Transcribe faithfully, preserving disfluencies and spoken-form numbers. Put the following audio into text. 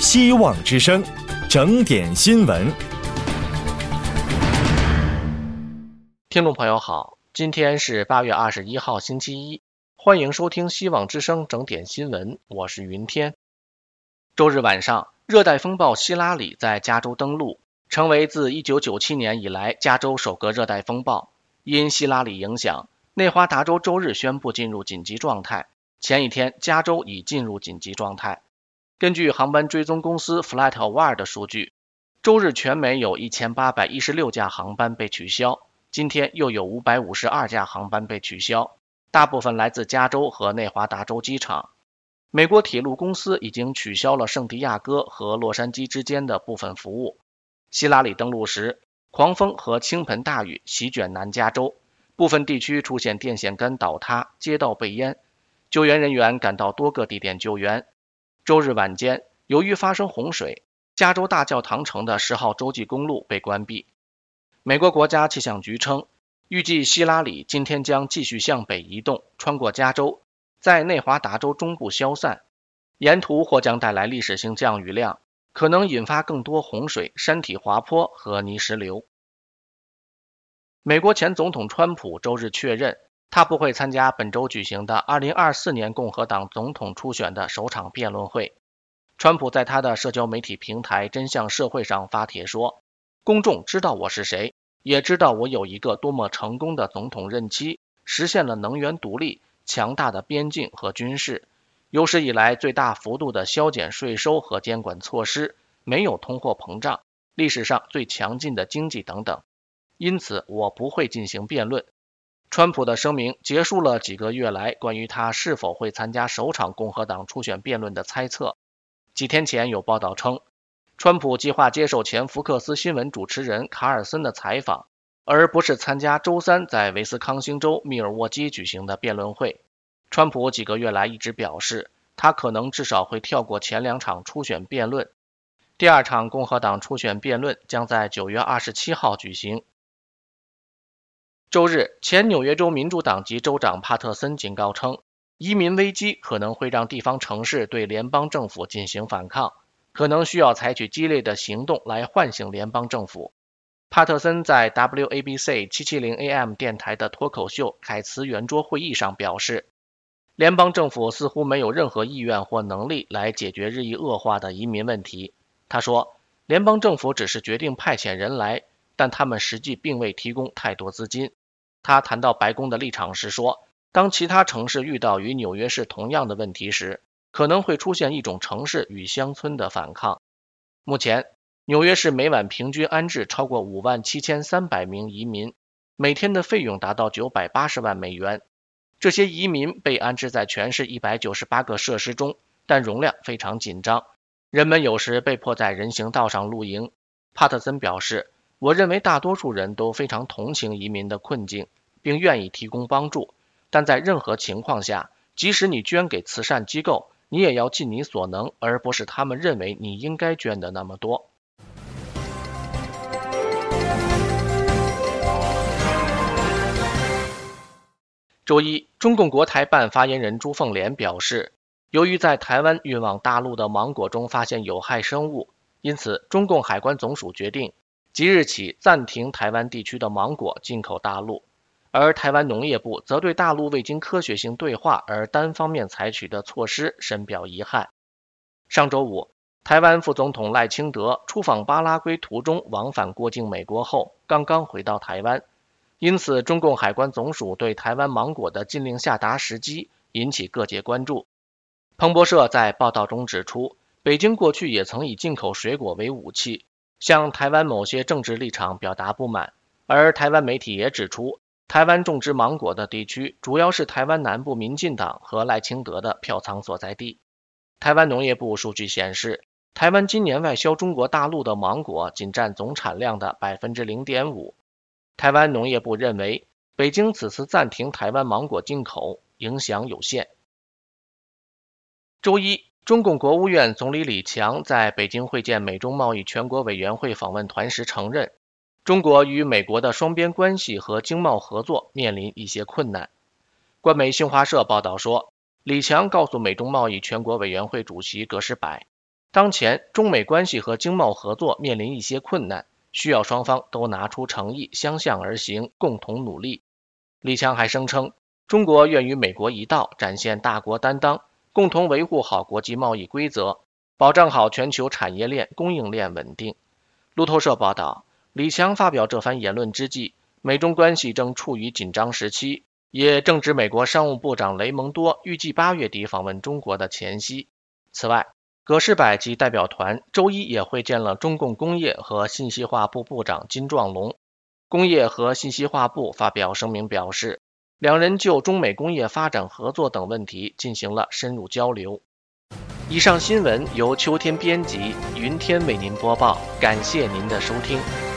希望之声，整点新闻。 听众朋友好，今天是八月二十一号星期一，欢迎收听希望之声整点新闻，我是云天。周日晚上，热带风暴希拉里在加州登陆，成为自一九九七年以来加州首个热带风暴。因希拉里影响，内华达州周日宣布进入紧急状态，前一天加州已进入紧急状态。根据航班追踪公司 FlightAware 的数据，周日全美有一千八百一十六架航班被取消，今天又有五百五十二架航班被取消，大部分来自加州和内华达州机场。美国铁路公司已经取消了圣地亚哥和洛杉矶之间的部分服务。希拉里登陆时，狂风和倾盆大雨席卷南加州，部分地区出现电线杆倒塌，街道被淹，救援人员赶到多个地点救援。周日晚间，由于发生洪水，加州大教堂城的十号洲际公路被关闭。美国国家气象局称，预计希拉里今天将继续向北移动，穿过加州，在内华达州中部消散，沿途或将带来历史性降雨量，可能引发更多洪水、山体滑坡和泥石流。美国前总统川普周日确认，他不会参加本周举行的二零二四年共和党总统初选的首场辩论会。川普在他的社交媒体平台真相社会上发帖说，公众知道我是谁，也知道我有一个多么成功的总统任期，实现了能源独立、强大的边境和军事，有史以来最大幅度的削减税收和监管措施，没有通货膨胀，历史上最强劲的经济等等。因此我不会进行辩论。川普的声明结束了几个月来关于他是否会参加首场共和党初选辩论的猜测。几天前有报道称，川普计划接受前福克斯新闻主持人卡尔森的采访，而不是参加周三在威斯康星州密尔沃基举行的辩论会。川普几个月来一直表示，他可能至少会跳过前两场初选辩论。第二场共和党初选辩论将在九月二十七号举行。周日，前纽约州民主党籍州长帕特森警告称，移民危机可能会让地方城市对联邦政府进行反抗，可能需要采取激烈的行动来唤醒联邦政府。帕特森在 W A B C 七七零 A M 电台的脱口秀凯茨圆桌会议上表示，联邦政府似乎没有任何意愿或能力来解决日益恶化的移民问题。他说，联邦政府只是决定派遣人来，但他们实际并未提供太多资金。他谈到白宫的立场时说，当其他城市遇到与纽约市同样的问题时，可能会出现一种城市与乡村的反抗。目前，纽约市每晚平均安置超过五万七千三百名移民，每天的费用达到九百八十万美元。这些移民被安置在全市一百九十八个设施中，但容量非常紧张，人们有时被迫在人行道上露营。帕特森表示，我认为大多数人都非常同情移民的困境，并愿意提供帮助，但在任何情况下，即使你捐给慈善机构，你也要尽你所能，而不是他们认为你应该捐的那么多。周一，中共国台办发言人朱凤莲表示，由于在台湾运往大陆的芒果中发现有害生物，因此中共海关总署决定即日起暂停台湾地区的芒果进口大陆，而台湾农业部则对大陆未经科学性对话而单方面采取的措施深表遗憾。上周五，台湾副总统赖清德出访巴拉圭途中往返过境美国后，刚刚回到台湾，因此中共海关总署对台湾芒果的禁令下达时机引起各界关注。彭博社在报道中指出，北京过去也曾以进口水果为武器，向台湾某些政治立场表达不满，而台湾媒体也指出，台湾种植芒果的地区主要是台湾南部民进党和赖清德的票仓所在地。台湾农业部数据显示，台湾今年外销中国大陆的芒果仅占总产量的 百分之零点五。 台湾农业部认为，北京此次暂停台湾芒果进口影响有限。周一，中共国务院总理李强在北京会见美中贸易全国委员会访问团时承认，中国与美国的双边关系和经贸合作面临一些困难。官媒新华社报道说，李强告诉美中贸易全国委员会主席葛饰柏， 当前中美关系和经贸合作面临一些困难，需要双方都拿出诚意，相向而行，共同努力。李强还声称，中国愿与美国一道展现大国担当，共同维护好国际贸易规则，保障好全球产业链、供应链稳定。路透社报道，李强发表这番言论之际，美中关系正处于紧张时期，也正值美国商务部长雷蒙多预计八月底访问中国的前夕。此外，葛饰柏及代表团周一也会见了中共工业和信息化部部长金壮龙。工业和信息化部发表声明表示，两人就中美工业发展合作等问题进行了深入交流。以上新闻由秋天编辑，云天为您播报，感谢您的收听。